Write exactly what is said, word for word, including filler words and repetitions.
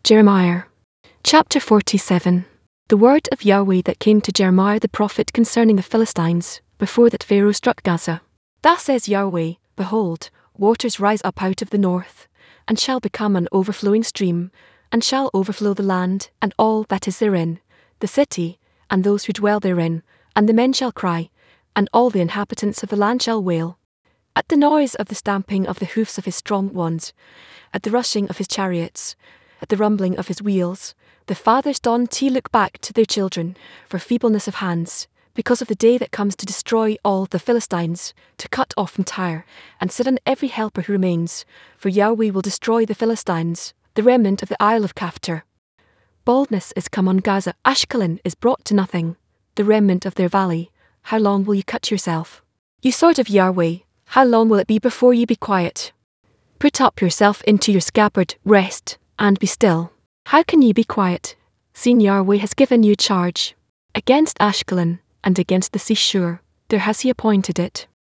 Jeremiah. Chapter forty-seven. The word of Yahweh that came to Jeremiah the prophet concerning the Philistines, before that Pharaoh struck Gaza. Thus says Yahweh, Behold, waters rise up out of the north, and shall become an overflowing stream, and shall overflow the land, and all that is therein, the city, and those who dwell therein, and the men shall cry, and all the inhabitants of the land shall wail. At the noise of the stamping of the hoofs of his strong ones, at the rushing of his chariots, at the rumbling of his wheels, the fathers don to look back to their children for feebleness of hands, because of the day that comes to destroy all the Philistines, to cut off from Tyre, and sit on every helper who remains, for Yahweh will destroy the Philistines, the remnant of the isle of Caphtor. Baldness is come on Gaza, Ashkelon is brought to nothing, the remnant of their valley. How long will you cut yourself? You sword of Yahweh, how long will it be before you be quiet? Put up yourself into your scabbard, rest, and be still. How can ye be quiet, seeing Yahweh has given you charge? Against Ashkelon, and against the seashore, there has he appointed it.